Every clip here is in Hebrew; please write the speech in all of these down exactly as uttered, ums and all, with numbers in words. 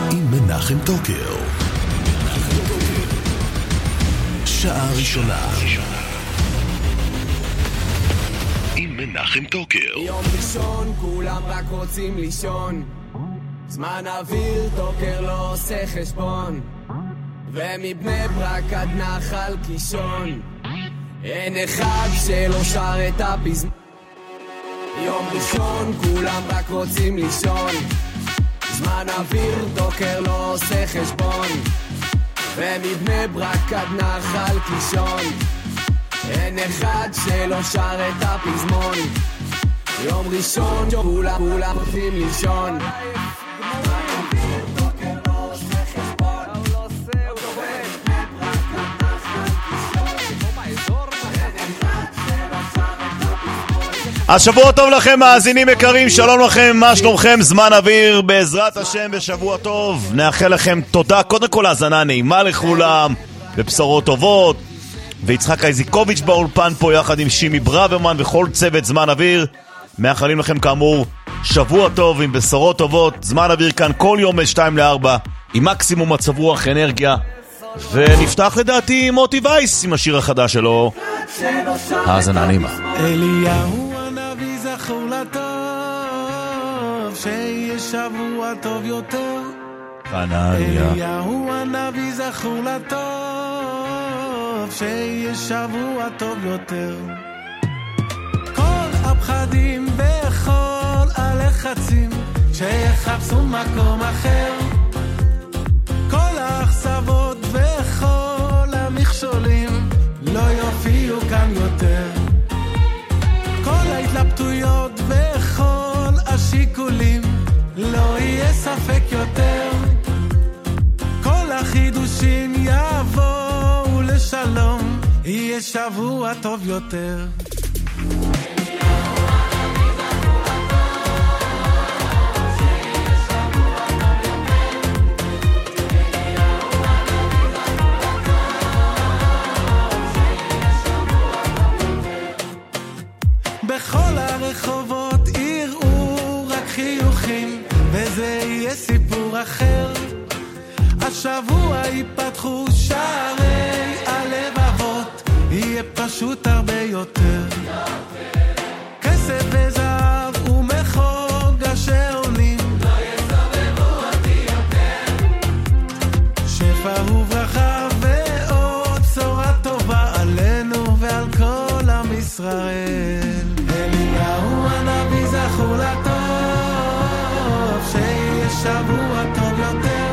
עם מנחם טוקר. שעה ראשונה עם מנחם טוקר. יום ראשון כולם רק רוצים לישון, זמן אוויר טוקר לא עושה חשבון, ומבני ברק עד נחל קישון אין אחד שלא שר את הפזמון. יום ראשון כולם רק רוצים לישון, זמן אוויר טוקר לא עושה חשבון, ומבני ברק עד נחל קישון אין אחד שלא שר את הפזמון. יום ראשון כולם כולם רוצים לישון, אז שבוע טוב לכם מאזינים יקרים, שלום לכם, מה שלומכם? זמן אוויר בעזרת השם בשבוע טוב, נאחל לכם תודה, קודם כל האזנה נעימה לכולם ובשורות טובות, ויצחק איזיקוביץ' באולפן פה יחד עם שימי ברוורמן וכל צוות זמן אוויר, מאחלים לכם כאמור שבוע טוב עם בשורות טובות. זמן אוויר כאן כל יום ב-שתיים לארבע עם מקסימום מצב רוח, אנרגיה, ונפתח לדעתי עם מוטי וייס עם השיר החדש שלו, האזנה נעימה. אליהו הנביא זכור לטוב, שיהיה שבוע טוב יותר. אליהו הנביא זכור לטוב, שיהיה שבוע טוב יותר. כל הפחדים וכל הלחצים שיחפשו מקום אחר, כל האכזבות וכל המכשולים לא יופיעו כאן יותר. כל ההתלבטויות וכל השיקולים לא יהיה ספק יותר. כל החידושים יבואו לשלום, יהיה שבוע טוב יותר. בכל הרחובות יראו רק חיוכים, וזה יהיה סיפור אחר. השבוע ייפתחו שערי הלבבות, יהיה פשוט הרבה יותר. כסף וזהב ומחוג השעונים לא יסובבו אותי יותר. שפע וברכה ועוד צורה טובה עלינו ועל כל עם ישראל. אליהו הנביא זכור לטוב, שיהיה שבוע טוב יותר.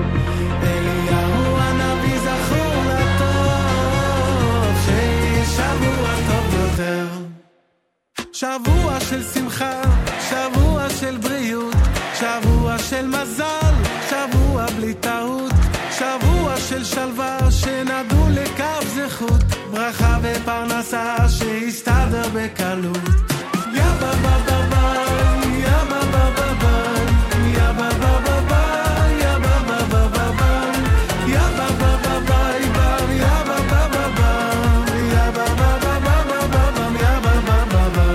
אליהו הנביא זכור לטוב, שיהיה שבוע טוב יותר. שבוע של שמחה, שבוע של בריאות, שבוע של מזל, שבוע בלי טעות, שבוע של שלווה שנדעו לקו זכות, ברכה ופרנסה שיסתדר בקלות. יא בא בא בא בא, יא בא בא בא בא, יא בא בא בא בא, יא בא בא בא בא בא, יא בא בא בא בא, יא בא בא בא בא, יא בא בא בא בא בא, יא בא בא בא בא.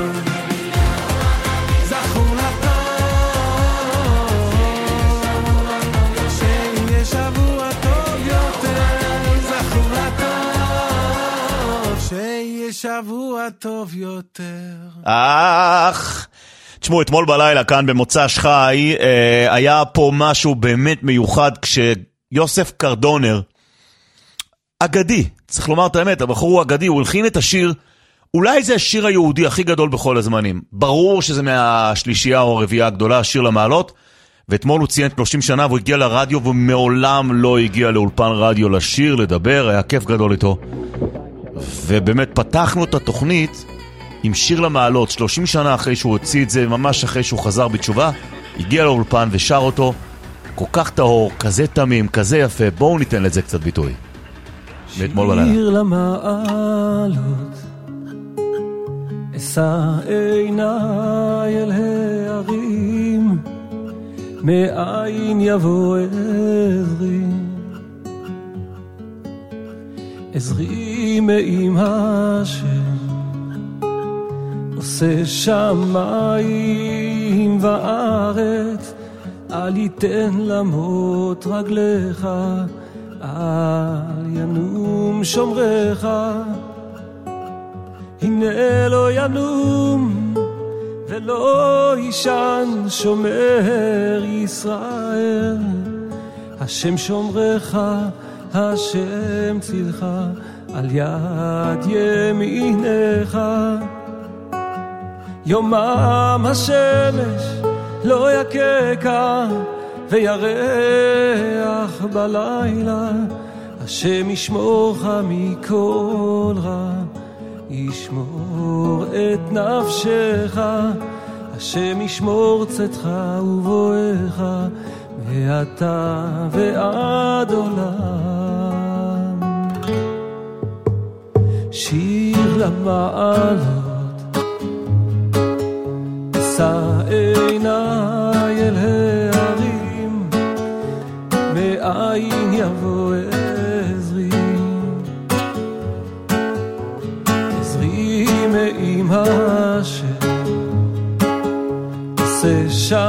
זכור לטוב, שיהיה שבוע טוב יותר. זכור לטוב, שיהיה שבוע טוב יותר. אך תשמעו, אתמול בלילה כאן במוצ"ש חי אה, היה פה משהו באמת מיוחד, כשיוסף קרדונר אגדי, צריך לומר את האמת, הבחור הוא אגדי, הוא הלחין את השיר, אולי זה השיר היהודי הכי גדול בכל הזמנים, ברור שזה מהשלישייה או הרביעייה הגדולה, השיר למעלות, ואתמול הוא ציין שלושים שנה והוא הגיע לרדיו, ומעולם לא הגיע לאולפן רדיו לשיר, לדבר, היה כיף גדול איתו, ובאמת פתחנו את התוכנית עם שיר למעלות, שלושים שנה אחרי שהוא הוציא את זה, ממש אחרי שהוא חזר בתשובה, הגיע לאולפן ושר אותו, כל כך טהור, כזה תמים, כזה יפה, בואו ניתן לזה קצת ביטוי. מאתמול בלילה. שיר למעלות, אשא עיניי אל הערים, מאין יבוא עזרי, עזרי מעם השם, עושה שמיים וארץ, אל ייתן למות רגליך, אל ינום שומרך, הנה לא ינום ולא ישן שומר ישראל, השם שומרך, השם צילך, על יד ימינך. יומם השמש לא יקקה וירח בלילה, השם ישמורך מכל רע, ישמור את נפשך, השם ישמור צאתך ובואך, מעתה ועד עולם. שיר למעלות, שא עיניי אל ההרים, מאין יבוא עזרי, עזרי מעמך עשה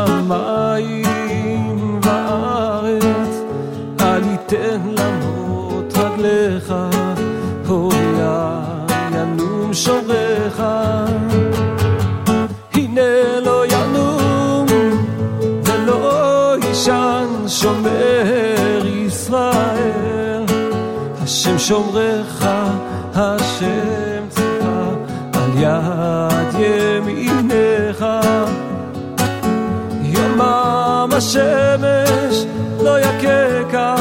שמיים וארץ, אל ייתן למות רגליך, הויה ינום שומרך, הנה לא ינום ולא ישן שומר ישראל, השם שומרך, השם צילך, על יד ימינך. יומם השמש לא יקקה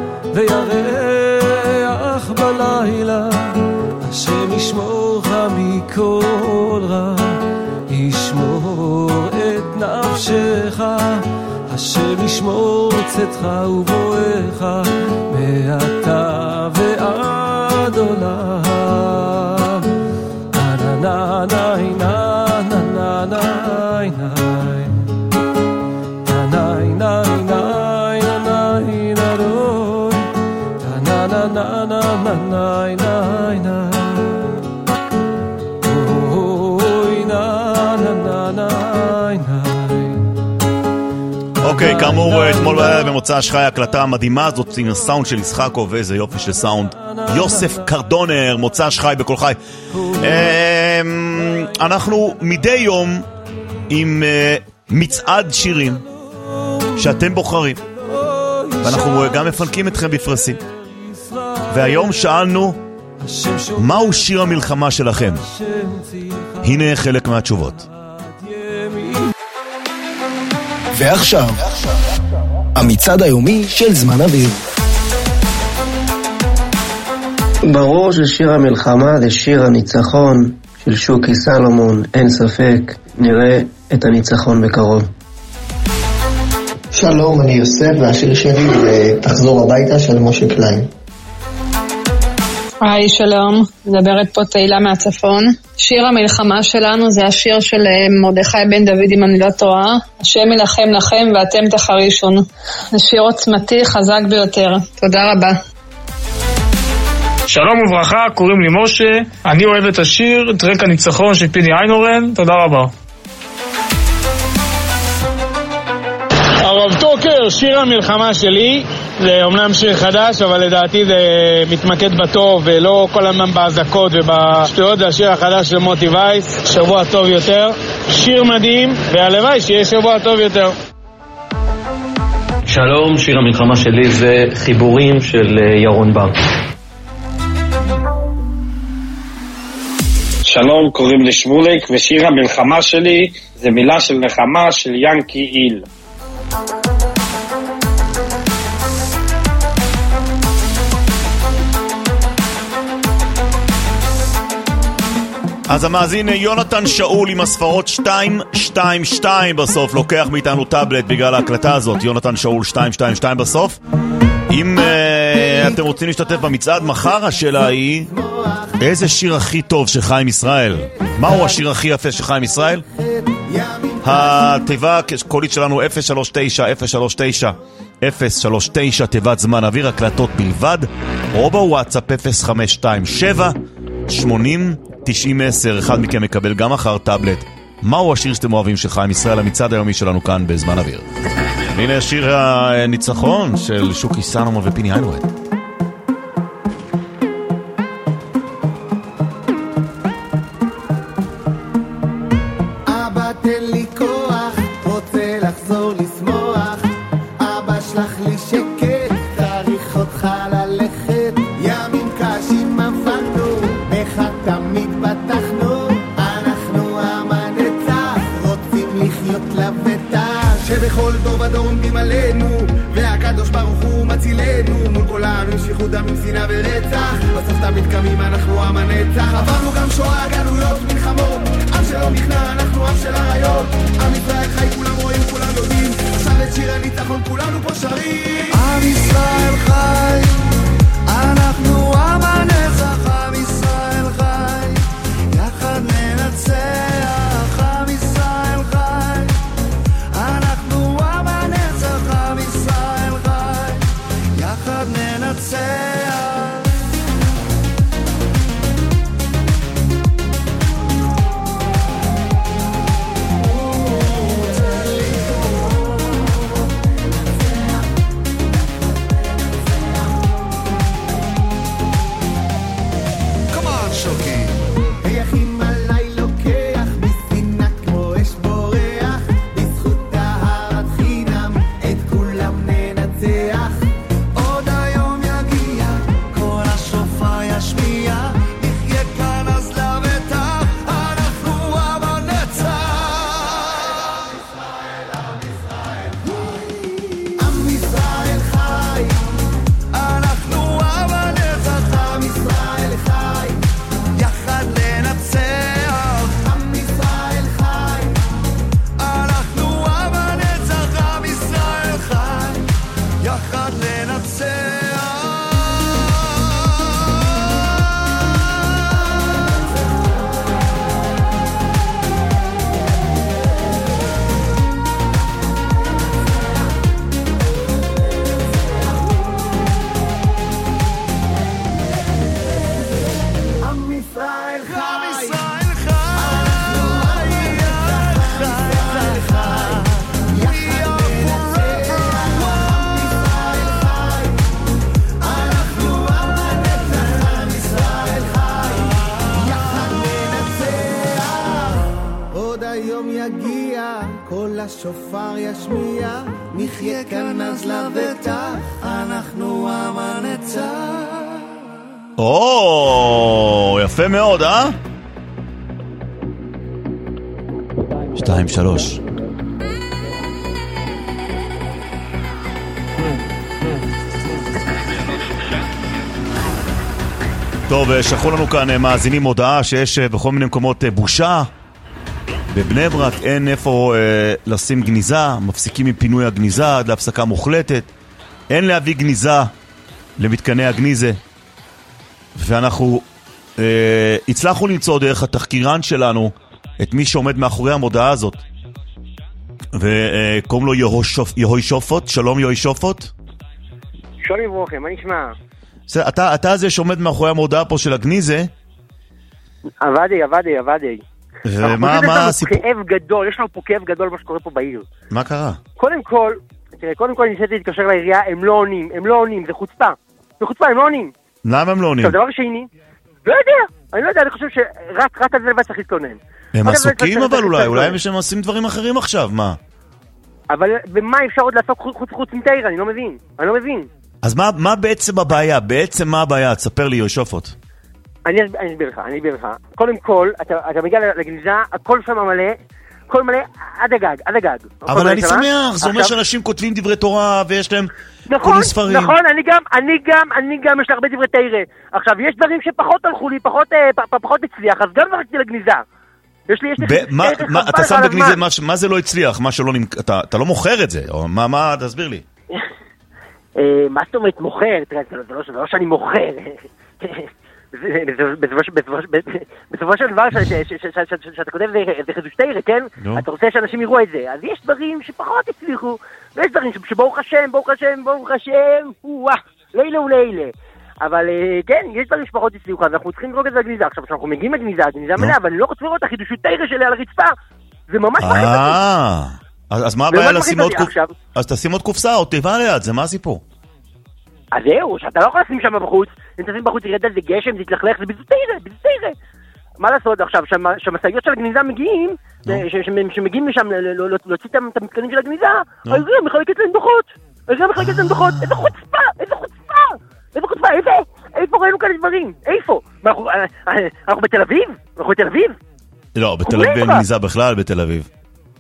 וירח בלילה, השם ישמורך מכל רע, ישמור את נפשך, השם ישמור צאתך ובואך, מעתה ועד עולם. na na na na na na na אוקיי, כאמור, אתמול במוצא שחי הקלטה המדהימה הזאת עם הסאונד של יצחקוב, איזה יופי של סאונד. יוסף קרדונר, מוצא שחי בכל חי. אנחנו מדי יום עם מצעד שירים שאתם בוחרים, ואנחנו גם מפנקים אתכם בפרסים. והיום שאלנו, מהו שיר המלחמה שלכם? הנה חלק מהתשובות. ועכשיו, המצעד היומי של זמן אוויר. ברור ששיר המלחמה זה שיר הניצחון של שוקי סלומון, אין ספק, נראה את הניצחון בקרוב. שלום, אני יוסף, והשיר שלי זה תחזור הביתה של משה קליין. היי, שלום, מדברת פה תהילה מהצפון. שיר המלחמה שלנו זה השיר של מרדכי בן דוד, אם אני לא טועה. השם ילחם לכם ואתם תחרישון. זה שיר עוצמתי חזק ביותר. תודה רבה. שלום וברכה, קוראים לי משה, אני אוהב את השיר, את רקע ניצחון של פיני איינורן, תודה רבה. הרב טוקר, שיר המלחמה שלי, זה אומנם שיר חדש, אבל לדעתי זה מתמקד בטוב ולא כל הזמן בהזקות ובשטויות. זה השיר החדש של מוטי וייס, שבוע טוב יותר, שיר מדהים, והלוואי שיהיה שבוע טוב יותר. שלום, שיר המלחמה שלי זה חיבורים של ירון בר. שלום, קוראים לי שמוליק, ושיר המלחמה שלי זה מילה של נחמה של ינקי איל. אז המאזין יונתן שאול עם הספרות שתיים שתיים שתיים בסוף לוקח מאיתנו טאבלט בגלל ההקלטה הזאת. יונתן שאול שתיים שתיים שתיים בסוף. אם uh, אתם רוצים להשתתף במצעד מחר, השאלה היא איזה שיר הכי טוב של חיים ישראל? מהו השיר הכי יפה של חיים ישראל? התיבה הקולית שלנו אפס שלוש תשע אפס שלוש תשע אפס שלוש תשע, תיבת זמן אוויר, הקלטות בלבד, או בוואטסאפ אפס חמש שתיים שבע שמונים תשעים עשר. אחד מכם מקבל גם מחר טאבלט. מהו השיר שאתם אוהבים של חיים ישראל? המצעד היומי שלנו כאן בזמן אוויר. הנה שיר הניצחון של שוקי סלומון ופיני איילנד. אבא תן לי כוח, רוצה לחזור לשמוח, אבא שלח לי שקט, צריך אותך ללכת, ימים קשים עברנו, בך תמיד בטחנו, אנחנו עם הנצח, רוצים לחיות לבטח, שבכל דור ודור עומדים עלינו, והקדוש ברוך הוא מצילנו, מול כל העם עם שפיכות דם, עם שנאה ורצח, בסוף תמיד קמים, אנחנו עם הנצח, עברנו גם שואה, גלויות, מלחמות, עם שלא נכנע, אנחנו עם של הריות, עם ישראל חי, כולם רואים, כולם יודעים, עכשיו את שיר הניצחון, כולנו פה שרים. עם ישראל חי, אנחנו עם הנצח, עם ישראל חי, יחד ננצח, עם ישראל חי, אנחנו עם הנצח, עם ישראל חי, יחד ננצח. השופר ישמיע, נחיה כאן אז לבטח, אנחנו עם הנצח. או, יפה מאוד, אה? שתיים, שלוש. טוב, שלחו לנו כאן מאזינים הודעה שיש בכל מיני מקומות בושה. בבני ברק אין איפה אה, לשים גניזה, מפסיקים מפינוי הגניזה עד להפסקה מוחלטת. אין להביא גניזה למתקני הגניזה. ואנחנו אה, הצלחנו למצוא דרך התחקירן שלנו את מי שעומד מאחורי המודעה הזאת. וקוראים לו יהוי שופט. שלום יהוי שופט. שלום ברוכם, מה נשמע? אתה, אתה זה שעומד מאחורי המודעה פה של הגניזה. עבדי, עבדי, עבדי. ומה, מה הסיפור? כאב גדול, יש לנו פה כאב גדול מה שקורה פה בעיר. מה קרה? קודם כל, תראה, קודם כל ניסיתי להתקשר לעירייה, הם לא עונים, הם לא עונים, זה חוצפה. זה חוצפה, הם לא עונים. למה הם לא עונים? עכשיו, דבר שני, לא יודע, אני לא יודע, אני חושב שרק רק על זה לבד צריך להתכונן. הם עסוקים אבל אולי, אולי הם עושים דברים אחרים עכשיו, מה? אבל במה אפשר עוד לעשות חוץ מתאיר, אני לא מבין, אני לא מבין. אז מה, מה בעצם הבעיה? בעצם מה הבעיה? תספר לי יהוי שופט. אני אסביר לך, אני אסביר לך. קודם כל, אתה, אתה מגיע לגניזה, הכל שם מלא, הכל מלא עד הגג, עד הגג. אבל אני שמח, זה אומר שאנשים כותבים דברי תורה ויש להם נכון, כל ספרים. נכון, אני גם, אני גם, אני גם, יש לי הרבה דברי תורה. עכשיו, יש דברים שפחות הלכו לי, פחות, פחות הצליח, אז גם זרקתי לגניזה. יש לי, יש לי... אתה שם בגניזה, מה זה לא הצליח? מה שלא נמכר, אתה לא מוכר את זה, או מה, מה, תסביר לי. מה זאת אומרת מוכר? תראה, זה לא שאני מוכר. בסופו של דבר שאתה כותב זה חידוש תורה, כן? אתה רוצה שאנשים יראו את זה, אז יש דברים שפחות הצליחו, ויש דברים שברוך השם, ברוך השם, ברוך השם, וואה, לילה ולילה. אבל כן, יש דברים שפחות הצליחו, אז אנחנו צריכים לראות את זה לגניזה. עכשיו, כשאנחנו מגיעים לגניזה, הגניזה מלאה, אבל אני לא רוצה לראות את החידוש תורה שלי על הרצפה. זה ממש מחזק. אז מה הבעיה לשים עוד קופסה? אז תשים עוד קופסה או תיבה ליד, זה מה הסיפור? אז זהו, שאתה לא יכול לשים שם בחוץ, אם תשים בחוץ ירד על זה גשם, זה יתלכלך, זה בזוטיירה, בזוטיירה. מה לעשות עכשיו, שהמשאיות של הגניזה מגיעים, שמגיעים לשם להוציא את המתקנים של הגניזה, העירייה מחלקת להם דוחות. העירייה מחלקת להם דוחות. איזה חוצפה, איזה חוצפה, איזה חוצפה, איזה, איפה ראינו כאלה דברים? איפה? אנחנו בתל אביב? אנחנו בתל אביב? לא, בתל אביב אין גניזה בכלל, בתל אביב.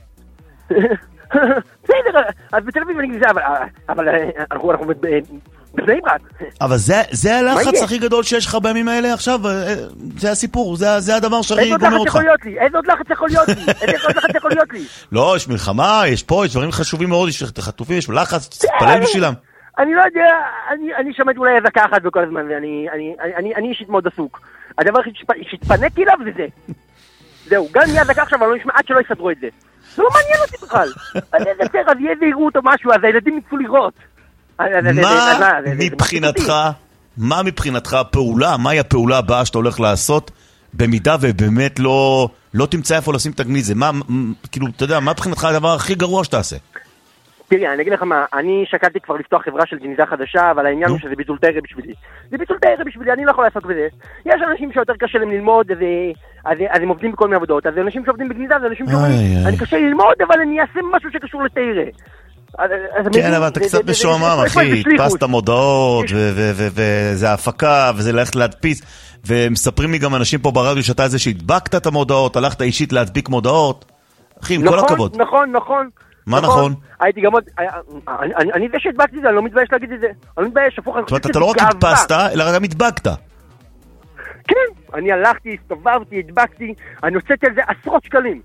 בסדר, אז בתל אביב אין גניזה, אבל אנחנו בבני ברק. אבל זה הלחץ הכי גדול שיש לך בימים האלה עכשיו, זה הסיפור, זה הדבר שהכי גומר אותך. איזה עוד לחץ יכול להיות לי? איזה עוד לחץ יכול להיות לי? לא, יש מלחמה, יש פה, יש דברים חשובים מאוד, יש חטופים, יש לחץ, תתפלל בשבילם. אני לא יודע, אני שמעתי אולי אזעקה אחת בכל הזמן, ואני אישית מאוד עסוק. הדבר שהתפניתי אליו זה זה. זהו, גם יהיה אזעקה עכשיו, אבל לא נשמע עד שלא יסדרו את זה. זה לא מעניין אותי בכלל. על איזה סר, אז יהיה ויראו אותו משהו, אז הילדים יצאו לראות. מה מבחינתך, מה מבחינתך הפעולה, מהי הפעולה הבאה שאתה הולך לעשות, במידה ובאמת לא, לא תמצא איפה לשים את הגניזה? מה, כאילו, אתה יודע, מה מבחינתך הדבר הכי גרוע שתעשה? תראי, אני אגיד לך מה, אני שקלתי כבר לפתוח חברה של גניזה חדשה, אבל העניין הוא שזה ביטול תארה בשבילי. זה ביטול תארה בשבילי, אני לא יכול לעשות בזה. יש אנשים שיותר קשה להם ללמוד, אז, אז, אז הם עובדים בכל מיני עבודות, אז אנשים שעובדים בגניזה, זה אנשים שאומרים, אני קשה ללמוד, אבל אני אעשה משהו שקשור לתארה. כן, אבל אתה קצת משועמם, אחי, הדפסת מודעות, וזה ההפקה, וזה ללכת להדפיס, ומספרים לי גם אנשים פה ברדיו שאתה איזה שהדבקת את המודעות, הלכת אישית להדביק מודעות. אחי, עם כל הכבוד. נכון, נכון. מה נכון? הייתי גם עוד, אני זה שהדבקתי זה, אני לא מתבייש להגיד את זה. אני לא מתבייש, הפוך, זאת אומרת, אתה לא רק הדפסת, אלא גם הדבקת. כן, אני הלכתי, הסתובבתי, הדבקתי, אני הוצאתי על זה עשרות שקלים.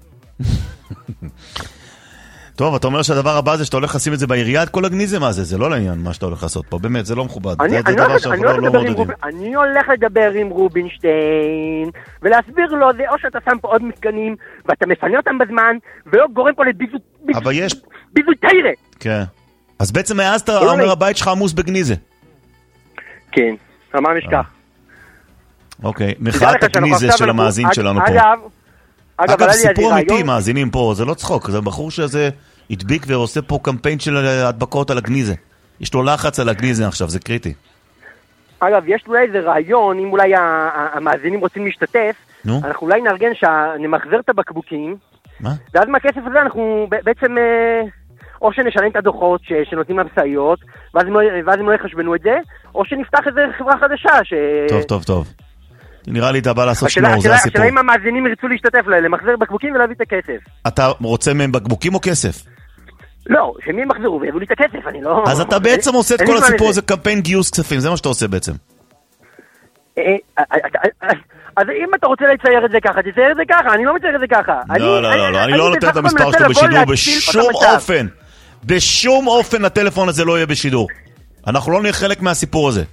טוב, אתה אומר שהדבר הבא זה שאתה הולך לשים את זה בעירייה, את כל הגניזה, מה זה? זה לא לעניין מה שאתה הולך לעשות פה, באמת, זה לא מכובד. אני הולך לדבר עם רובינשטיין, ולהסביר לו, זה או שאתה שם פה עוד מתקנים, ואתה מפנה אותם בזמן, ולא גורם פה לביזוי תארה. כן. אז בעצם מאז אתה אומר הבית שלך עמוס בגניזה. כן, מה נשכח? אוקיי, מחאת הגניזה של המאזין שלנו פה. אגב, סיפור אמיתי, מאזינים פה, זה לא צחוק, זה בחור שזה הדביק ועושה פה קמפיין של הדבקות על הגניזה. יש לו לחץ על הגניזה עכשיו, זה קריטי. אגב, יש אולי איזה רעיון, אם אולי המאזינים רוצים להשתתף, אנחנו אולי נארגן שנמחזר את הבקבוקים, ואז מהכסף הזה אנחנו בעצם, או שנשלם את הדוחות שנותנים למשאיות, ואז הם לא יחשבנו את זה, או שנפתח איזה חברה חדשה. טוב, טוב, טוב. נראה לי אתה בא לעשות שנור, זה הסיפור. השאלה אם המאזינים ירצו להשתתף, למחזר בקבוקים ולהביא את הכסף. אתה רוצה מהם בקבוקים או כסף? לא, שמי הם מחזרו ויביאו לי את הכסף, אני לא... אז אתה בעצם עושה את כל הסיפור הזה קמפיין גיוס כספים, זה מה שאתה עושה בעצם. אז אם אתה רוצה לצייר את זה ככה, תצייר את זה ככה, אני לא מצייר את זה ככה. לא, לא, לא, אני לא נותן את המספר שלו בשידור בשום אופן. בשום אופן הטלפון הזה לא יהיה בשידור. אנחנו לא נהיה חלק מהסיפור הזה.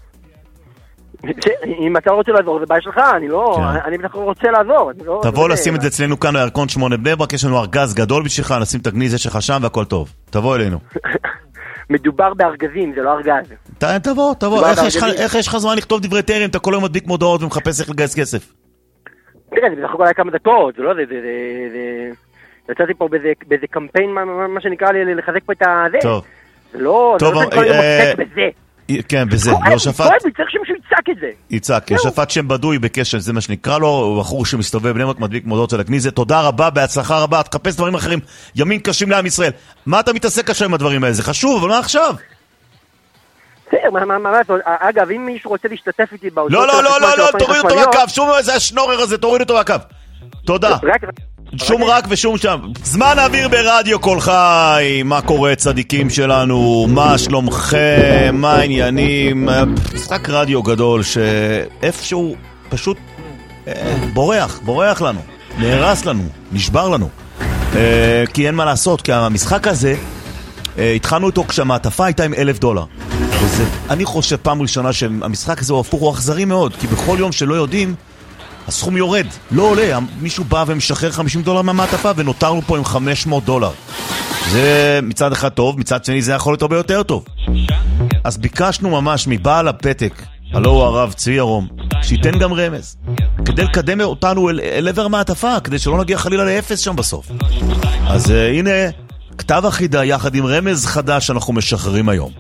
אם אתה רוצה לעזור, זה בעיה שלך, אני לא, אני בטח רוצה לעזור. תבוא לשים את זה אצלנו כאן בירקון שמונה בני ברק, יש לנו ארגז גדול בשבילך, נשים את הגניזה שלך שם והכל טוב. תבוא אלינו. מדובר בארגזים, זה לא ארגז. תבוא, תבוא. איך יש לך זמן לכתוב דברי תארים, אתה כל היום מדביק מודעות ומחפש איך לגייס כסף? תראה, זה בסך הכל היה כמה דקות, זה לא, זה, זה, זה, יצאתי פה באיזה קמפיין, מה שנקרא לי, לחזק פה את הזה. טוב. זה לא, זה לא כל היום עוסק בזה. כן, בזה, יושפט... כואב, אני צריך שמישהו יצעק את זה. יצעק, יושפט שם בדוי בקשר, זה מה שנקרא לו, הוא בחור שמסתובב בני ברק, מדביק מודעות על הגניזה. תודה רבה, בהצלחה רבה, תחפש דברים אחרים, ימין קשים לעם ישראל. מה אתה מתעסק קשה עם הדברים האלה? זה חשוב, אבל מה עכשיו? מה, מה, מה, אגב, אם מישהו רוצה להשתתף איתי באותו... לא, לא, לא, לא, תוריד אותו מהקו, שום איזה השנורר הזה, תוריד אותו מהקו. תודה. שום רק ושום שם. זמן אוויר ברדיו כל חי. מה קורה צדיקים שלנו? מה שלומכם? מה העניינים? משחק רדיו גדול שאיפשהו פשוט אה, בורח, בורח לנו, נהרס לנו, נשבר לנו, אה, כי אין מה לעשות, כי המשחק הזה אה, התחלנו אותו כשהמעטפה הייתה עם אלף דולר, וזה, אני חושב פעם ראשונה שהמשחק הזה הוא הפוך, הוא אכזרי מאוד, כי בכל יום שלא יודעים הסכום יורד, לא עולה, מישהו בא ומשחרר חמישים דולר מהמעטפה ונותרנו פה עם חמש מאות דולר. זה מצד אחד טוב, מצד שני זה יכול להיות הרבה יותר טוב. אז ביקשנו ממש מבעל הפתק, הלא הוא הרב צבי ירום, שייתן גם רמז, כדי לקדם אותנו אל, אל עבר המעטפה, כדי שלא נגיע חלילה לאפס שם בסוף. אז uh, הנה, כתב החידה יחד עם רמז חדש שאנחנו משחררים היום.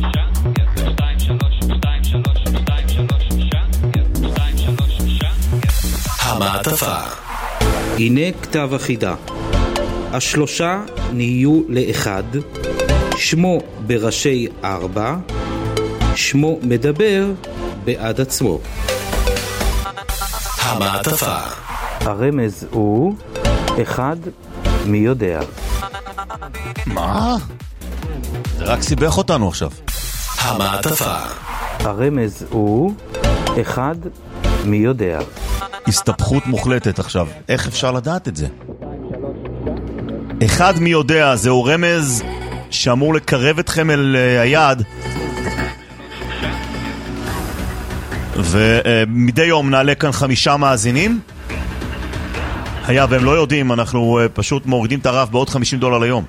המעטפה. הנה כתב החידה. השלושה נהיו לאחד, שמו בראשי ארבע, שמו מדבר בעד עצמו. המעטפה. הרמז הוא אחד מי יודע. מה? זה רק סיבך אותנו עכשיו. המעטפה. הרמז הוא אחד מי יודע. הסתבכות מוחלטת עכשיו. איך אפשר לדעת את זה? אחד מי יודע, זהו רמז שאמור לקרב אתכם אל היעד. ומדי יום נעלה כאן חמישה מאזינים. היה והם לא יודעים, אנחנו פשוט מורידים את הרף בעוד חמישים דולר ליום.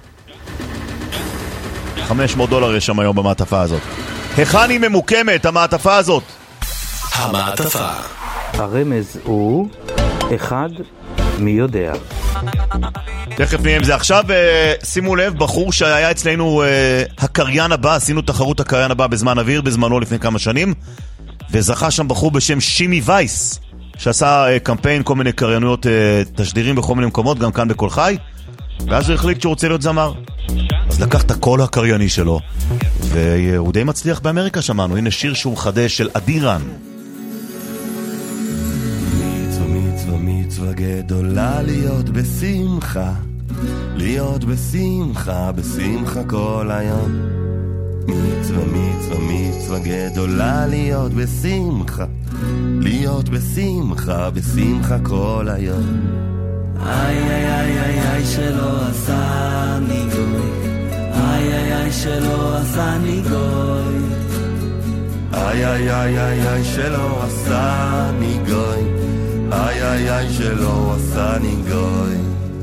חמש מאות דולר יש שם היום במעטפה הזאת. היכן היא ממוקמת, המעטפה הזאת? המעטפה. הרמז הוא אחד מי יודע. תכף נהיה עם זה. עכשיו שימו לב, בחור שהיה אצלנו הקריין הבא, עשינו תחרות הקריין הבא בזמן אוויר בזמנו לפני כמה שנים, וזכה שם בחור בשם שימי וייס, שעשה קמפיין, כל מיני קריינויות, תשדירים בכל מיני מקומות, גם כאן בכל חי, ואז הוא החליט שהוא רוצה להיות זמר. אז לקח את הקול הקרייני שלו, והוא די מצליח באמריקה, שמענו. הנה שיר שהוא מחדש של אדירן. מצווה מצווה מצווה גדולה להיות בשמחה, להיות בשמחה, בשמחה כל היום. מצווה מצווה מצווה גדולה להיות בשמחה, להיות בשמחה, בשמחה כל היום. איי איי איי איי איי שלא עשה לי גוי, איי איי איי שלא עשה לי גוי, איי איי איי איי איי שלא עשה לי גוי, איי איי איי שלא עשה לי גוי.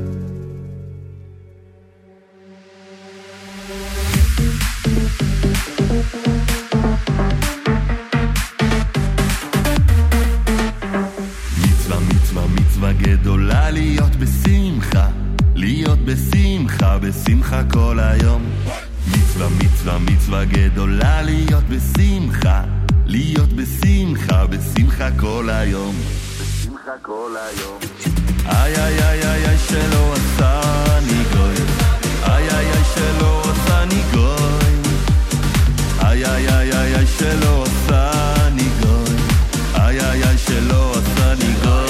גדולה להיות בשמחה, להיות בשמחה, בשמחה כל היום. מצווה מצווה מצווה גדולה להיות בשמחה, להיות בשמחה, בשמחה כל היום. בשמחה כל היום. איי איי איי איי איי שלא עשה לי גוי, איי איי איי שלא עשה לי גוי, איי איי איי איי איי שלא עשה לי גוי, איי איי איי שלא עשה לי גוי.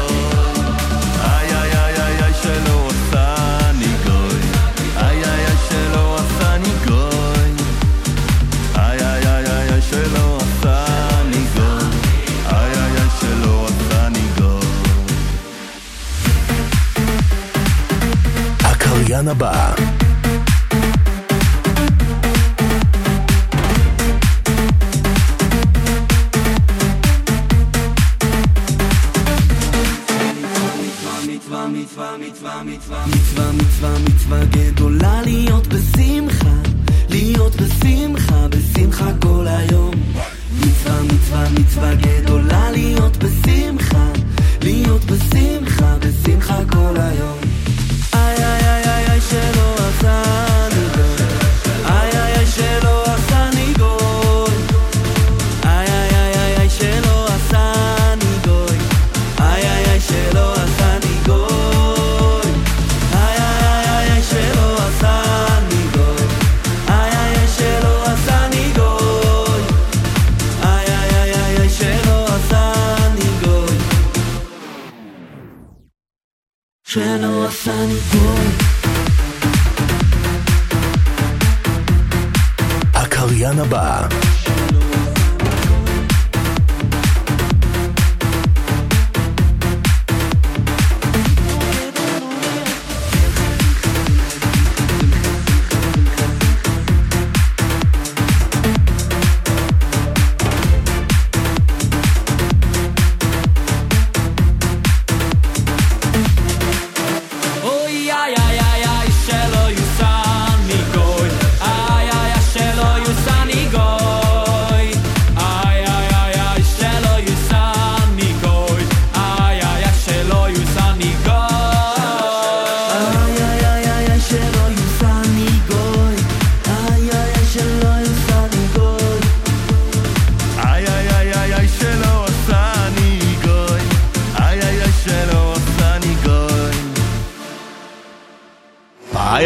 הקריין הבא. מצווה מצווה מצווה מצווה מצווה מצווה גדולה להיות בשמחה, להיות בשמחה, בשמחה כל היום. מצווה מצווה מצווה גדולה להיות בשמחה, להיות בשמחה, בשמחה כל היום. איי איי איי איי איי שלא עשה לי גוי, איי איי איי שלא עשה לי גוי, איי איי איי איי איי שלא עשה לי גוי, איי איי איי שלא עשה לי גוי, איי איי איי איי שלא עשה לי גוי, איי איי איי שלא עשה לי גוי, איי איי איי איי שלא עשה לי גוי, שלא עשה לי גוי. הקריין הבא. שלא יוסן לי גוי,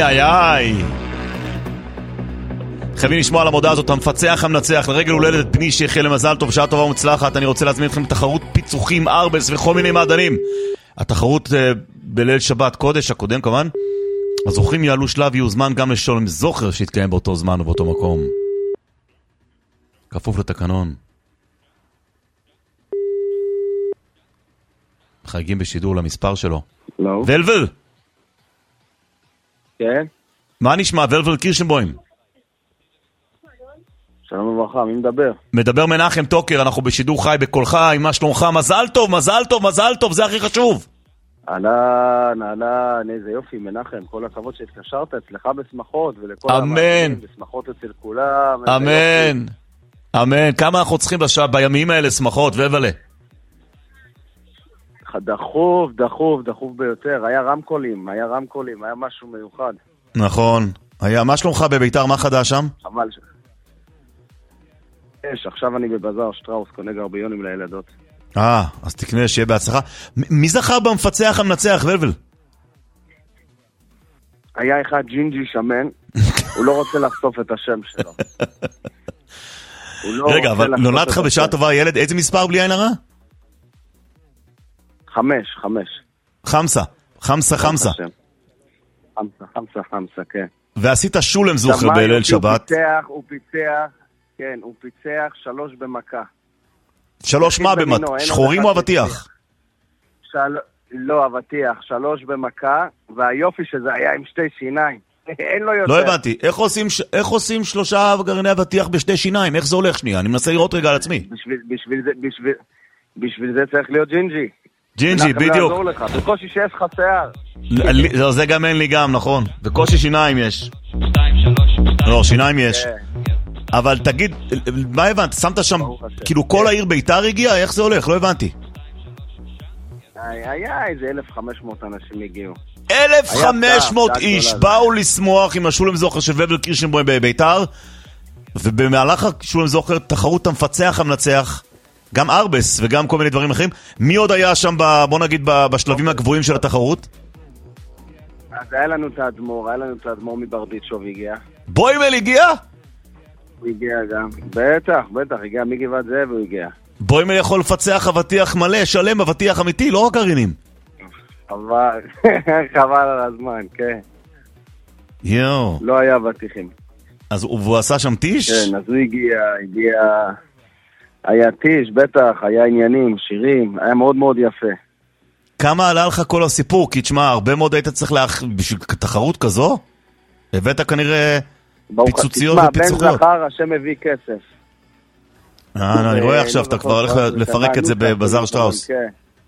איי איי. חייבים לשמוע על המודעה הזאת, המפצח המנצח, לרגל הולדת בני שיחיה למזל טוב, שעה טובה ומצלחת. אני רוצה להזמין אתכם לתחרות פיצוחים, ארבס וכל מיני מעדנים. התחרות uh, בליל שבת קודש הקודם כמובן. הזוכים יעלו שלב, יוזמן גם לשולם זוכר שהתקיים באותו זמן ובאותו מקום. כפוף לתקנון. חייגים בשידור למספר שלו. לא. ולבל. כן. מה נשמע? ולבל קירשנבוים. שלום וברכה, מי מדבר? מדבר מנחם טוקר, אנחנו בשידור חי בקולך, עם מה שלומך? מזל טוב, מזל טוב, מזל טוב, זה הכי חשוב. אהלן, אהלן, איזה יופי, מנחם, כל הכבוד שהתקשרת, אצלך בשמחות, ולכל אמן. בשמחות אצל כולם. אמן. אמן. כמה אנחנו צריכים בשעה, בימים האלה שמחות, ובלה? דחוף, דחוף, דחוף ביותר. היה רמקולים, היה רמקולים, היה משהו מיוחד. נכון. היה, מה שלומך בביתר, מה חדש שם? חבל ש... יש, עכשיו אני בבזאר שטראוס, קונה גרביונים לילדות. אה, אז תקנה, שיהיה בהצלחה. מי זכר במפצח המנצח, ולבל? היה אחד ג'ינג'י שמן, הוא לא רוצה לחשוף את השם שלו. רגע, אבל נולד לך בשעה טובה ילד, איזה מספר בלי עין הרע? חמש, חמש. חמסה, חמסה, חמסה. חמסה, חמסה, חמסה, כן. ועשית שולם זוכר בליל שבת. הוא פיצח, הוא פיצח, כן, הוא פיצח שלוש במכה. שלוש מה במכה? שחורים או אבטיח? של... לא, אבטיח, שלוש במכה, והיופי שזה היה עם שתי שיניים. אין לו יותר. לא הבנתי, איך עושים, איך עושים שלושה גרעיני אבטיח בשתי שיניים? איך זה הולך שנייה? אני מנסה לראות רגע על עצמי. בשביל, בשביל זה, בשביל, בשביל זה צריך להיות ג'ינג'י. ג'ינג'י, בדיוק. בקושי שיש לך שיער. זה גם אין לי גם, נכון. בקושי שיניים יש. לא, שיניים יש. אבל תגיד, מה הבנת? שמת שם, כאילו כל העיר ביתר הגיע? איך זה הולך? לא הבנתי. היה איזה אלף וחמש מאות אנשים הגיעו. אלף וחמש מאות איש באו לשמוח עם השולם זוכר של ולבל קירשנבוים בביתר, ובמהלך השולם זוכר תחרות המפצח המנצח, גם ארבס וגם כל מיני דברים אחרים. מי עוד היה שם, בוא נגיד, בשלבים הגבוהים של התחרות? אז היה לנו את האדמו"ר, היה לנו את האדמו"ר מברדיצ'וב הגיע. בוימל הגיע? הוא הגיע גם. בטח, בטח, הגיע מגבעת זאב הוא הגיע. בוימל יכול לפצח אבטיח מלא, שלם, אבטיח אמיתי, לא רק גרעינים. חבל, חבל על הזמן, כן. יואו. לא היה אבטיחים. אז הוא עשה שם טיש? כן, אז הוא הגיע, הגיע... היה טיש, בטח, היה עניינים, שירים, היה מאוד מאוד יפה. כמה עלה לך כל הסיפור? כי תשמע, הרבה מאוד היית צריך להכ... בשביל תחרות כזו? הבאת כנראה פיצוציות ופיצוחיות. בן זכר, השם הביא כסף. אה, אני רואה עכשיו, אתה כבר הולך לפרק את זה בבזאר שטראוס. כן.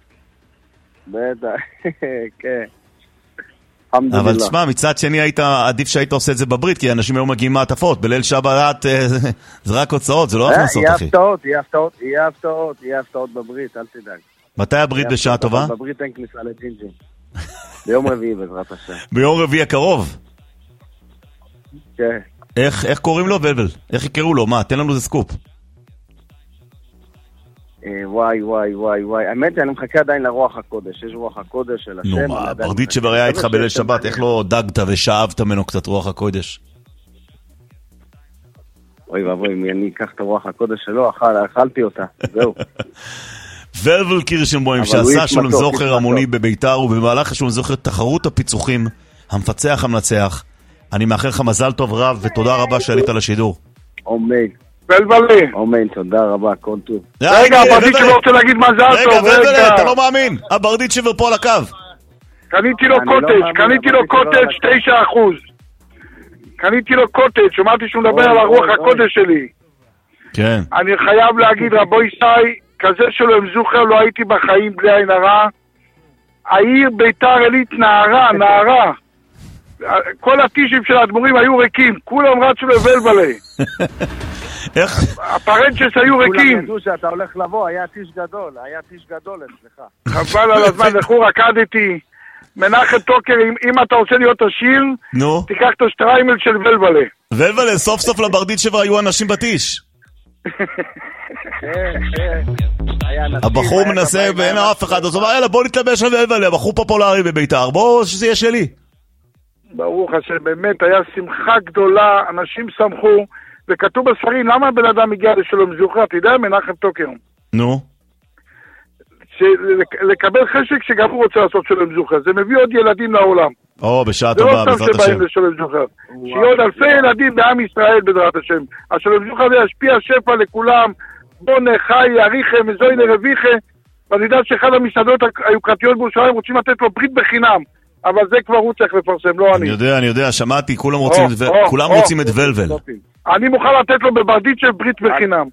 בטח, כן. אבל תשמע, מצד שני היית עדיף שהיית עושה את זה בברית, כי אנשים היו מגיעים מעטפות. בליל שבת זה רק הוצאות, זה לא הכנסות, אחי. יהיה הפתעות, יהיה הפתעות, יהיה הפתעות, יהיה הפתעות בברית, אל תדאג. מתי הברית בשעה טובה? בברית אין כניסה לג'ינג'י. ביום רביעי בעזרת השם. ביום רביעי הקרוב? כן. איך קוראים לו, ולבל? איך יקראו לו? מה? תן לנו זה סקופ. וואי וואי וואי וואי, האמת אני מחכה עדיין לרוח הקודש, יש רוח הקודש של השם. נו מה, ברדיצ'ב היה איתך בליל שבת, איך לא דגת ושאבת ממנו קצת רוח הקודש? אוי ואבוי, אם אני אקח את הרוח הקודש שלו, אכלתי אותה, זהו. ולבל קירשנבוים שעשה שולם זוכר המוני בביתר, ובמהלך השולם זוכר תחרות הפיצוחים, המפצח המנצח. אני מאחל לך מזל טוב רב ותודה רבה שעלית לשידור. אמן. ולבלי. אומן, תודה רבה, כל טוב. רגע, הברדיצ'בר רוצה להגיד מזל טוב. רגע, ולבלי, אתה לא מאמין. הברדיצ'בר פה על הקו. קניתי לו קוטג', קניתי לו קוטג' תשע אחוז. קניתי לו קוטג', שמעתי שהוא מדבר על הרוח הקודש שלי. כן. אני חייב להגיד, רבו ישי, כזה שלו עם זוכר לא הייתי בחיים בלי עין הרע. העיר ביתר עילית נערה, נערה. כל הטישים של האדמו"רים היו ריקים, כולם רצו לבלבלי. איך? הפרנצ'ס היו ריקים. כולם ידעו שאתה הולך לבוא, היה טיש גדול, היה טיש גדול אצלך. חבל על הזמן, לכו רקדתי. מנחם טוקר, אם אתה רוצה להיות עשיר, תיקח את השטריימל של ולבלי. ולבלי, סוף סוף לברדיצ'ב היו אנשים בטיש. הבחור מנסה ואין אף אחד, אז הוא אומר, יאללה בוא נתלבש על ולבלי, הבחור פופולרי בביתר, בוא שזה יהיה שלי. ברוך השם, באמת היה שמחה גדולה, אנשים שמחו, וכתוב בספרים, למה הבן אדם הגיע לשלום זוכר? אתה יודע, מנחם טוקר. נו. לקבל חשק שגם הוא רוצה לעשות שלום זוכר, זה מביא עוד ילדים לעולם. או, בשעה טובה, בעזרת השם. זה לא סתם שבאים לשלום זוכר. שיהיה עוד אלפי ילדים בעם ישראל בעזרת השם. השלום זוכר זה ישפיע שפע לכולם, בונה, חי, יריחה, מזוי לרוויחה, ואני יודע שאחד המסעדות היוקרתיות בירושלים רוצים לתת לו ברית בחינם, אבל זה כבר הוא צריך לפרסם, לא אני. אני יודע, אני יודע, שמעתי, כולם רוצים את ולבל. כולם רוצים את ולבל. אני מוכן לתת לו בברדיצ'ב ברית בחינם.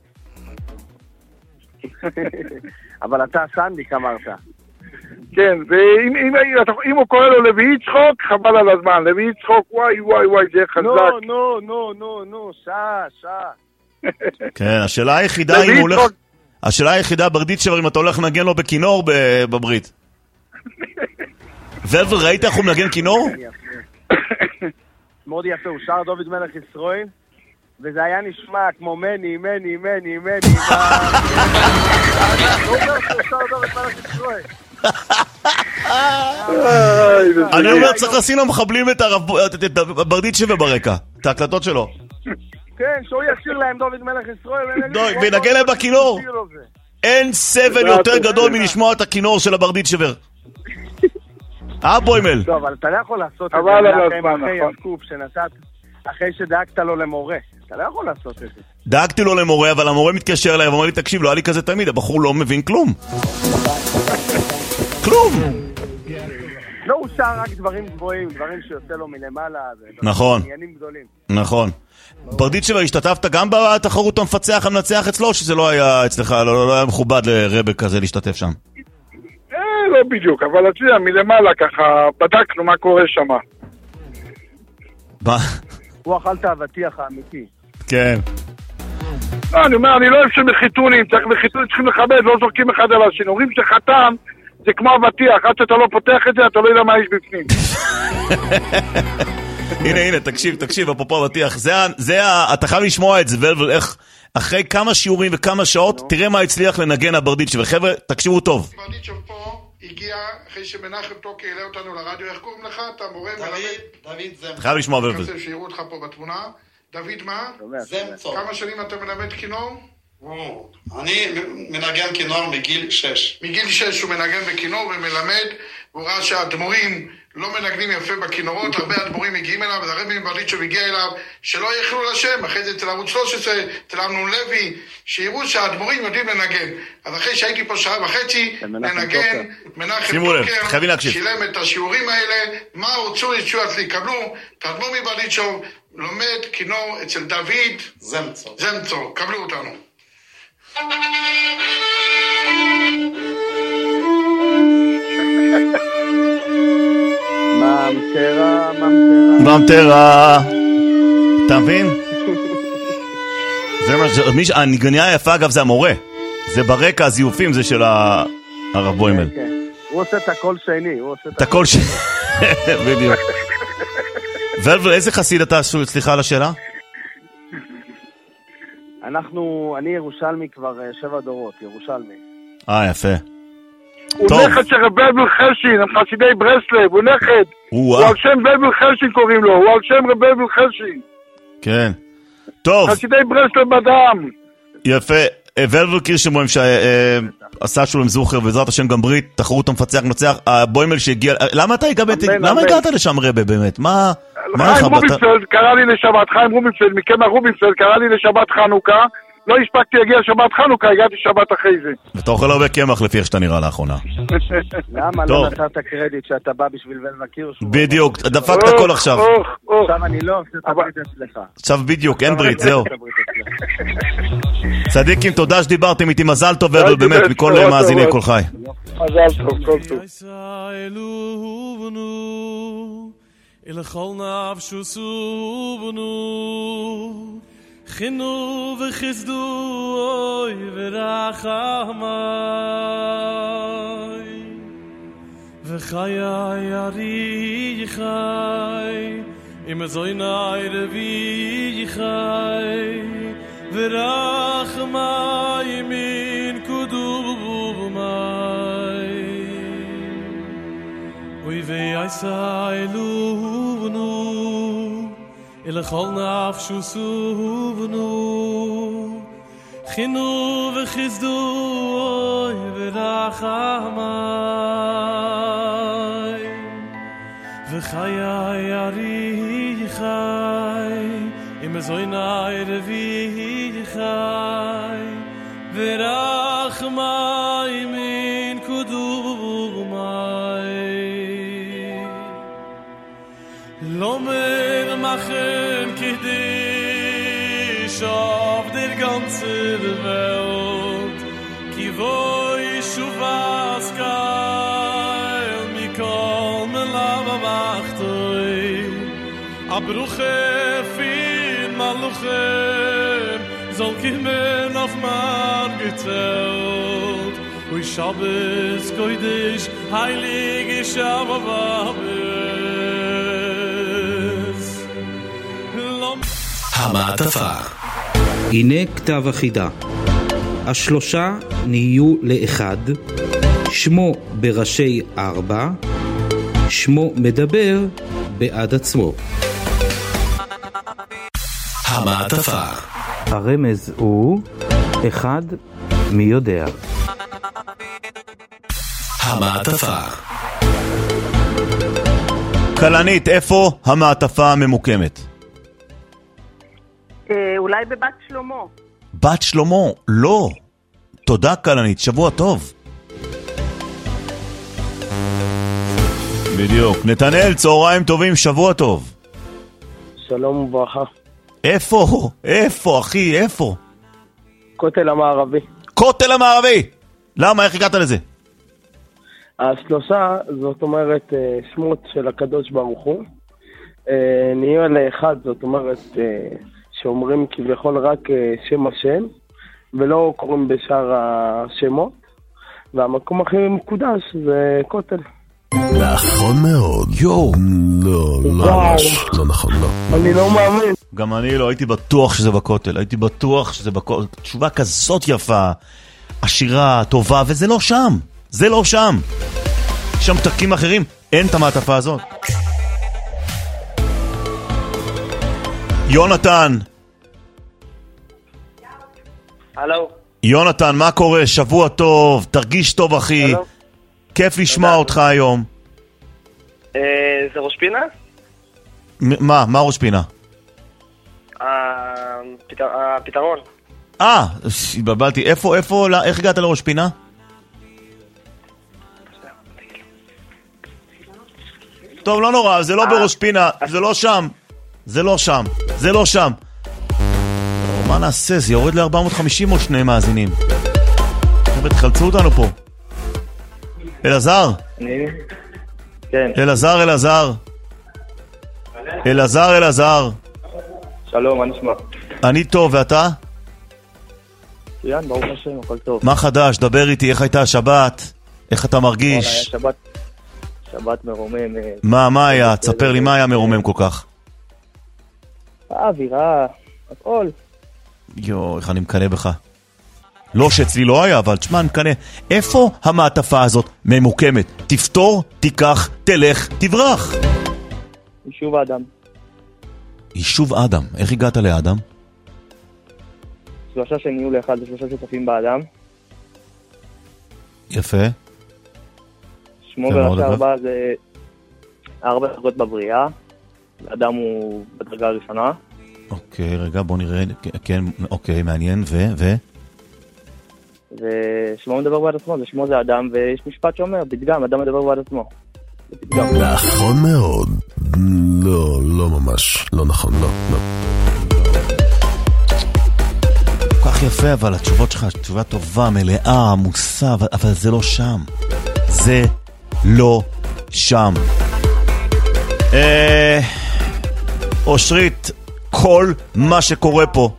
אבל אתה סנדיק אמרת. כן, ואם הוא קורא לו לוי יצחוק, חבל על הזמן. לוי יצחוק, וואי וואי וואי, זה חזק. נו, נו, נו, נו, נו, שעה, שעה. כן, השאלה היחידה אם הוא הולך... השאלה היחידה ברדיצ'ב, אם אתה הולך לנגן לו בכינור בברית. ולבל, ראית איך הוא מנגן כינור? מאוד יפה, הוא שר דוד מלך ישראל, וזה היה נשמע כמו מני, מני, מני, מני. הוא אומר שהוא שר דוד מלך ישראל. אני אומר, צריך לשים למחבלים את ברדיצ'ב ברקע, את ההקלטות שלו. כן, שהוא ישיר להם דוד מלך ישראל. ונגן להם בכינור. אין סבל יותר גדול מלשמוע את הכינור של הברדיצ'בר. אה, בוימל. טוב, אבל אתה לא יכול לעשות את זה אחרי הסקופ שנתת, אחרי שדאגת לו למורה. אתה לא יכול לעשות את זה. דאגתי לו למורה, אבל המורה מתקשר אליי ואומר לי, תקשיב, לא היה לי כזה תמיד, הבחור לא מבין כלום. כלום. לא, הוא שר רק דברים גבוהים, דברים שיוצא לו מלמעלה. נכון. עניינים גדולים. נכון. ברדיצ'ב, השתתפת גם בתחרות המפצח המנצח אצלו, שזה לא היה אצלך, לא היה מכובד לרבק כזה להשתתף שם? לא בדיוק, אבל אתה יודע, מלמעלה ככה, בדקנו מה קורה שם. מה? הוא אכל את האבטיח האמיתי. כן. לא, אני אומר, אני לא אוהב שמחיתונים, צריך מחיתונים, צריכים לכבד, לא זורקים אחד על השני. אומרים שחתן זה כמו אבטיח, עד שאתה לא פותח את זה, אתה לא יודע מה יש בפנים. הנה, הנה, תקשיב, תקשיב, אפרופו אבטיח, זה, אתה חייב לשמוע את זה, ולבל, איך, אחרי כמה שיעורים וכמה שעות, תראה מה הצליח לנגן הברדיצ'ב, וחבר'ה, תקשיבו טוב. ברדיצ'ב פה הגיע אחרי שמנחם טוקר העלה אותנו לרדיו, איך קוראים לך? אתה מורה מלמד? דוד זמצור. אתה חייב לשמוע ולבל. אני רוצה שיראו אותך פה בתמונה. דוד מה? זמצור. כמה שנים אתה מלמד כינור? אני מנגן כינור מגיל שש. מגיל שש הוא מנגן בכינור ומלמד, הוא ראה שהאדמו"רים לא מנגנים יפה בכינורות, הרבה אדמו"רים מגיעים אליו, והרבי מברדיצ'ב הגיע אליו, שלא יחלו לשם, אחרי זה אצל ערוץ שלוש עשרה, אצל אמנון לוי, שיראו שהאדמו"רים יודעים לנגן. אז אחרי שהייתי פה שעה וחצי, לנגן, מנחם טוקר, שילם את השיעורים האלה, מה רוצו ישוע אצלי, קבלו, האדמו"ר מברדיצ'ב לומד כינור אצל דוד זמצור. זמצור, קבלו אותנו. ממטרה, ממטרה. ממטרה. אתה מבין? הנגניה היפה אגב זה המורה. זה ברקע הזיופים זה של הרב בוימל. הוא עושה את הכל שני. את הכל שני. בדיוק. ולבל, איזה חסיד אתה עשו? סליחה על השאלה? אנחנו, אני ירושלמי כבר שבע דורות, ירושלמי. אה, יפה. הוא נכד של רב בלבל חרשין, הם חסידי ברסלב, הוא נכד. הוא על שם בלבל חרשין קוראים לו, הוא על שם רב בלבל חרשין. כן. טוב. חסידי ברסלב בדם. יפה. ולבל קירשנבוים שעשה שולם זוכר בעזרת השם גם ברית, תחרות המפצח נוצח, הבוימל שהגיע, למה אתה הגעת, למה הגעת לשם רבה באמת? מה? חיים רובינפלד קרא לי לשבת, חיים רובינפלד, מקמא רובינפלד קרא לי לשבת חנוכה, לא הספקתי להגיע שבת חנוכה, הגעתי שבת אחרי זה. ואתה אוכל הרבה קמח לפי איך שאתה נראה לאחרונה. למה לא נתת קרדיט שאתה בא בשביל ולווה קירשנבוים? בדיוק, דפקת הכל עכשיו. עכשיו אני לא עושה את הברית אצלך. עכשיו בדיוק, אין ברית, זהו. צדיקים, תודה שדיברתם איתי, מזל טוב ולבל, באמת, מכל מאזיני כל חי. מזל טוב, כל טוב. לכל נפשו סובנו חינו וחסדו אוי ורחמי וחיי ירי חי עם זוינai רבי חי ורחמי מן קודומי Oy vey ay sa elu סובנו לכל נפש סובנו חינו וחסדו ורחמי וחיי אריחי עם זוינai רביחי ורחמי מן קודומי לא מרמחם כדיש auf der ganzen Welt ki voi shuvas kael mikol melava vachtoi abruche fin maluchem zol kimen auf mar getelt oi shabbos koidish heilige shabbos המעטפה. הנה כתב החידה. השלושה נהיו לאחד, שמו בראשי ארבע, שמו מדבר בעד עצמו. המעטפה. הרמז הוא אחד מי יודע. המעטפה. קלנית, איפה המעטפה ממוקמת? אולי בבת שלמה. בת שלמה, לא. תודה קלנית, שבוע טוב. בדיוק. נתנאל, צהריים טובים, שבוע טוב. שלום וברכה. איפה? איפה, אחי? איפה? כותל המערבי. כותל המערבי! למה? איך הגעת לזה? השלושה, זאת אומרת, שמות של הקדוש ברוך הוא. נהיו לאחד, זאת אומרת... שאומרים כביכול רק שם השם, ולא קוראים בשאר השמות, והמקום הכי מקודש זה כותל. נכון מאוד. יו. לא, לא ממש. לא נכון, לא. אני לא מאמין. גם אני לא, הייתי בטוח שזה בכותל, הייתי בטוח שזה בכותל. תשובה כזאת יפה, עשירה, טובה, וזה לא שם. זה לא שם. שם תקים אחרים, אין את המעטפה הזאת. יונתן. הלו. יונתן, מה קורה? שבוע טוב, תרגיש טוב אחי. הלו. כיף לשמוע אותך היום. אה, זה ראש פינה? מה? מה ראש פינה? הפתרון. אה, התבלבלתי. איפה, איפה, איך הגעת לראש פינה? טוב, לא נורא, זה לא בראש פינה, זה לא שם. זה לא שם, זה לא שם. מה נעשה? זה יורד ל-ארבע מאות וחמישים עוד שני מאזינים. חבר'ה, תחלצו אותנו פה. אלעזר? כן. אלעזר, אלעזר. אלעזר, אלעזר. שלום, מה נשמע? אני טוב, ואתה? יאן, ברוך השם, הכל טוב. מה חדש? דבר איתי, איך הייתה השבת? איך אתה מרגיש? שבת, שבת מרומם. מה, מה היה? תספר לי, מה היה מרומם כל כך? האווירה, הכל. יו, איך אני מקנה בך. לא שאצלי לא היה, אבל תשמע, אני מקנה. איפה המעטפה הזאת ממוקמת? תפתור, תיקח, תלך, תברח. יישוב האדם. יישוב אדם. איך הגעת לאדם? שלושה שנהיו לאחד, שלושה שותפים באדם. יפה. שמו בראשי ארבע זה ארבע דרגות בבריאה. האדם הוא בדרגה הראשונה. אוקיי, רגע, בוא נראה. כן, אוקיי, מעניין. ו? ו? ושמו מדבר בעד עצמו, ושמו זה אדם, ויש משפט שאומר, בדגם, אדם מדבר בעד עצמו. נכון מאוד. לא, לא ממש. לא נכון, לא, לא. כל כך יפה, אבל התשובות שלך, תשובה טובה, מלאה, עמוסה, אבל, אבל זה לא שם. זה לא שם. אה... אושרית, כל מה שקורה פה,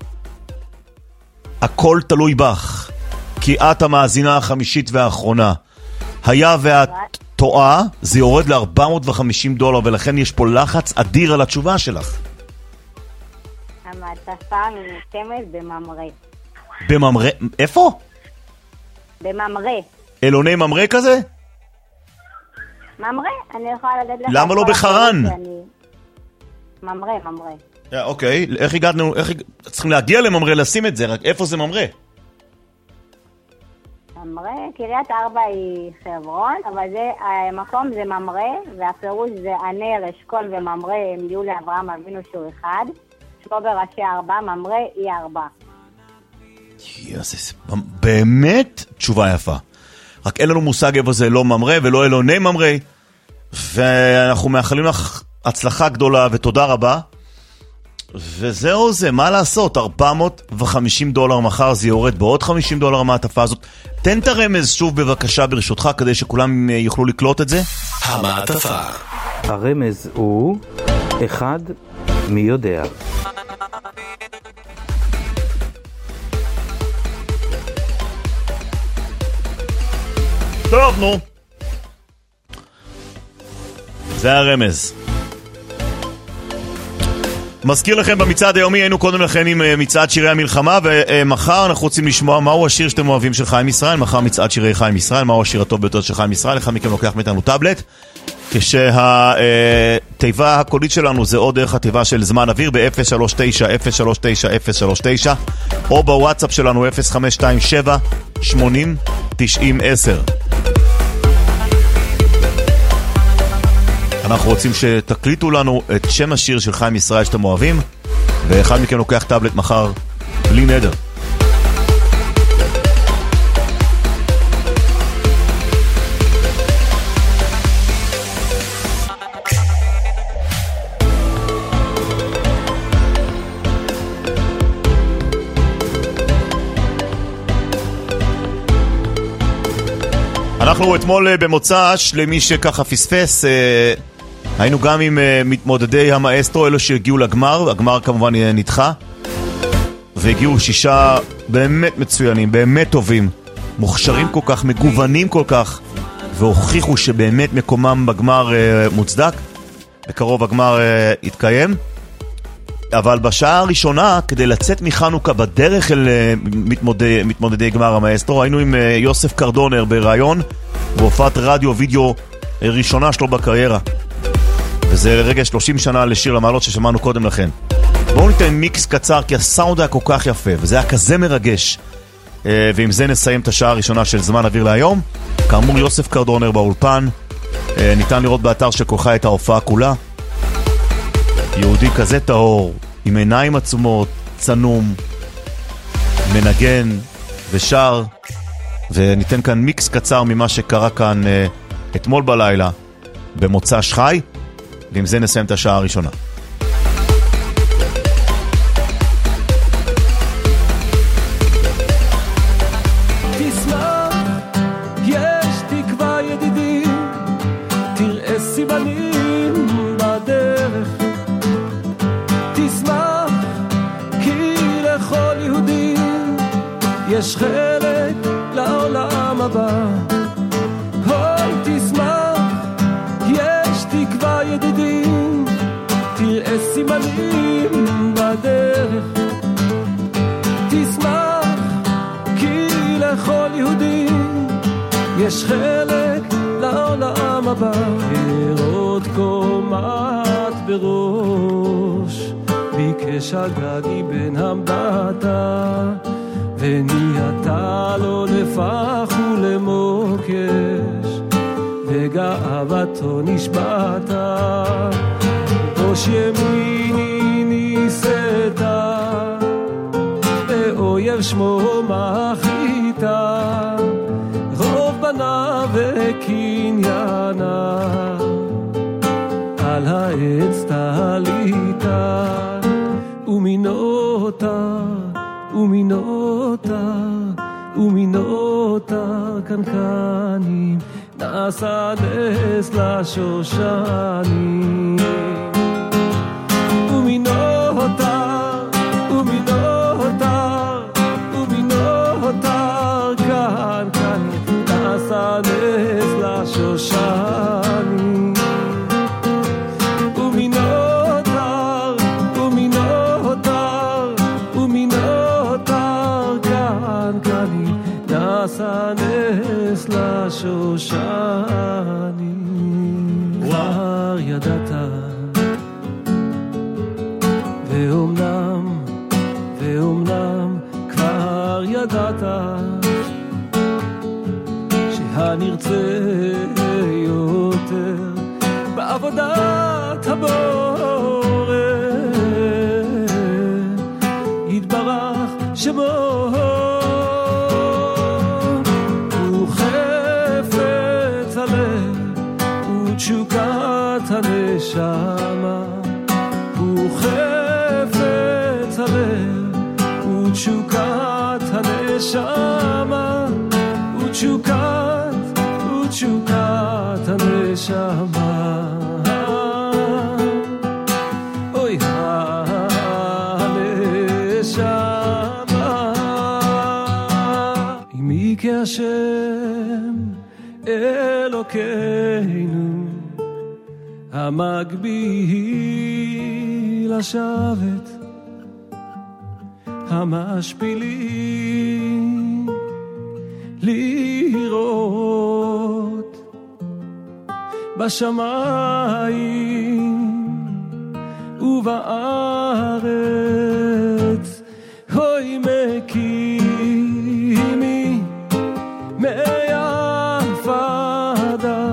הכל תלוי בך. כי את המאזינה החמישית והאחרונה. היה ואת טועה, זה יורד ל-ארבע מאות וחמישים דולר, ולכן יש פה לחץ אדיר על התשובה שלך. המעטפה ממוקמת בממרה. בממרה? איפה? בממרה. אלוני ממרה כזה? ממרה, אני יכולה לדעת לך... למה לא בחרן? ממרא, ממרא. Yeah, אוקיי, איך הגענו, איך צריכים להגיע לממרא, לשים את זה, רק איפה זה ממרא? ממרא, קריית ארבע היא חברון, אבל זה, המקום זה ממרא, והפירוש זה ענר, אשכול וממרא, הם יהיו לאברהם אבינו שהוא אחד, שמו בראשי ארבע, ממרא היא ארבע. יאסס, באמת תשובה יפה. רק אין לנו מושג איפה זה לא ממרא ולא אלוני ממרא, ואנחנו מאחלים לך הצלחה גדולה ותודה רבה. וזהו זה, מה לעשות? ארבע מאות וחמישים דולר מחר, זה יורד בעוד חמישים דולר מהעטפה הזאת. תן את הרמז שוב בבקשה ברשותך, כדי שכולם יוכלו לקלוט את זה. המעטפה. הרמז הוא אחד מי יודע. טוב, נו. זה הרמז. מזכיר לכם במצעד היומי, היינו קודם לכן עם מצעד שירי המלחמה, ומחר אנחנו רוצים לשמוע מהו השיר שאתם אוהבים של חיים ישראל. מחר מצעד שירי חיים ישראל, מהו השיר הטוב ביותר של חיים ישראל. אחד מכם לוקח מאיתנו טאבלט, כשהתיבה הקולית שלנו זה עוד דרך התיבה של זמן אוויר ב-אפס שלוש תשע אפס שלוש תשע אפס שלוש תשע, או בוואטסאפ שלנו אפס חמש שתיים שבע שמונים תשעים עשר. אנחנו רוצים שתקליטו לנו את שם השיר של חיים ישראל שאתם אוהבים, ואחד מכם לוקח טאבלט מחר בלי נדר. אנחנו אתמול במוצ"ש, למי שככה פספס, היינו גם עם מתמודדי המאסטרו, אלו שהגיעו לגמר. הגמר כמובן נדחה, והגיעו שישה באמת מצוינים, באמת טובים, מוכשרים כל כך, מגוונים כל כך, והוכיחו שבאמת מקומם בגמר מוצדק. בקרוב הגמר יתקיים, אבל בשעה הראשונה, כדי לצאת מחנוכה בדרך אל מתמודדי, מתמודדי גמר המאסטרו, היינו עם יוסף קרדונר ברעיון, בהופעת רדיו וידאו ראשונה שלו בקריירה. וזה לרגע שלושים שנה לשיר למעלות ששמענו קודם לכן. בואו ניתן מיקס קצר, כי הסאונד היה כל כך יפה, וזה היה כזה מרגש. ועם זה נסיים את השעה הראשונה של זמן אוויר להיום. כאמור, יוסף קרדונר באולפן. ניתן לראות באתר של כולך את ההופעה כולה. יהודי כזה טהור, עם עיניים עצומות, צנום, מנגן ושר. וניתן כאן מיקס קצר ממה שקרה כאן אתמול בלילה במוצ"ש חי, ועם זה נסיים את השעה הראשונה. תשמח, יש תקווה ידידי, תראה סימנים בדרך. תשמח, כי לכל יהודי יש חלק לעולם הבא. אוי תשמח, יש תקווה ידידי, תראה סימנים בדרך. תשמח, כי לכל יהודי יש חלק לעולם הבא. לראות קומת בראש, ביקש הגגי בן המדתה, ונהייתה לו לפח ולמוקש, וגאוותו נשבעתה. ראש ימיני ניסתה, ואויב שמו מחיתה, רוב בנה וקניינה, על העץ תעליתה. ומינותה ומינותה ומינותה קנקנים, נעשה נס לשושנים. ומינותה ומינותה ומינותה קנקנים, נעשה נס לשושנים. ומינותה ומינותה ומינותה קנקנים, נעשה נס לשושנים. כבר ידעת כבר ידעת שהנרצה יותר בעבודת הבורא יתברך שמו הוא חפץ הלב ותשוקת הנשמה הוא חפץ הלב ותשוקת הנשמה ותשוקת ותשוקת הנשמה אוי הנשמה אם היא כהשם אלוקינו המגביל השבת המשפילים לראות בשמיים ובארץ הוי מקימי מהפדה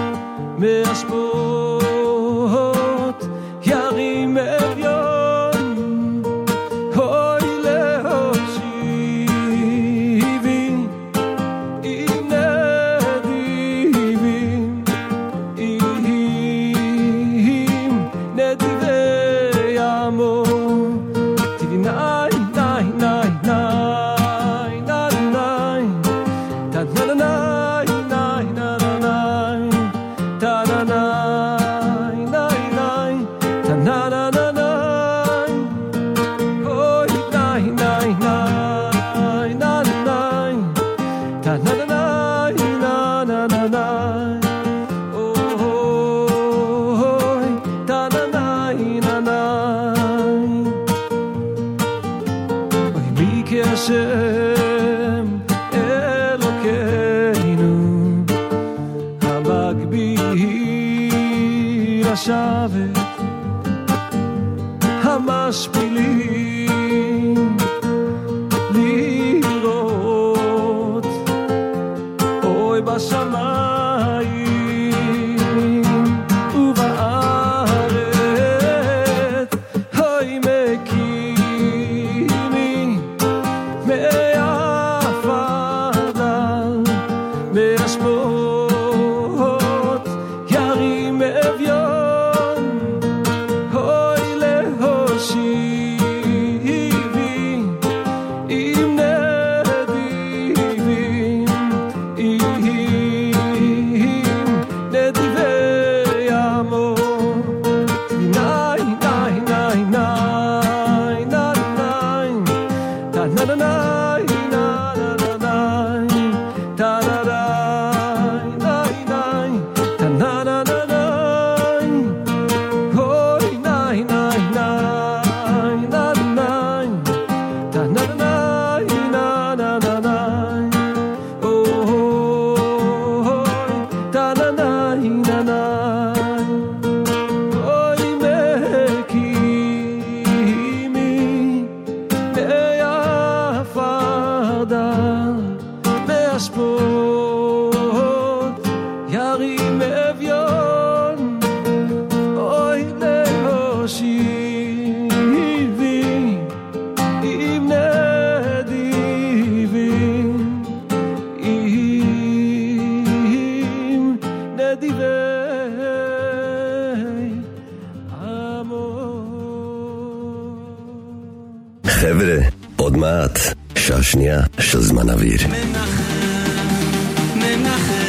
מהשפות ירים אביון הוי להושיבי עם נדיבים עם נדיבי עמו תיבי נאי נאי נאי נאי נאי נאי תנא נאי נאי נאי נאי תנא נאי נאי נאי תנא נאי נאי אוי נאי נאי נאי נאי נאי תנא נאי נאי נאי אוי תנא נאי נאי אוי מי כהשם אלוקינו המגביל השבת המשפילים לראות אוי בשמיים ובארץ אוי מקימי מהפדה מהשפות ירים אביון אוי להושיבי עם נדיבים עם נדיבי עמו נאי נאי נאי נאי נאי נאי תנא נאי נאי נאי תנא נאי נאי תנא נאי אוי נאי נאי נאי נאי נאי תנא נאי נאי נאי אוי תנא נאי נאי אוי מקימי מהפדה מהשפות ירים אביון אוי להושיבי עם נדיבים עם נדיבי עמו חבר'ה, עוד מעט, שעה שנייה של זמן אוויר. מנחם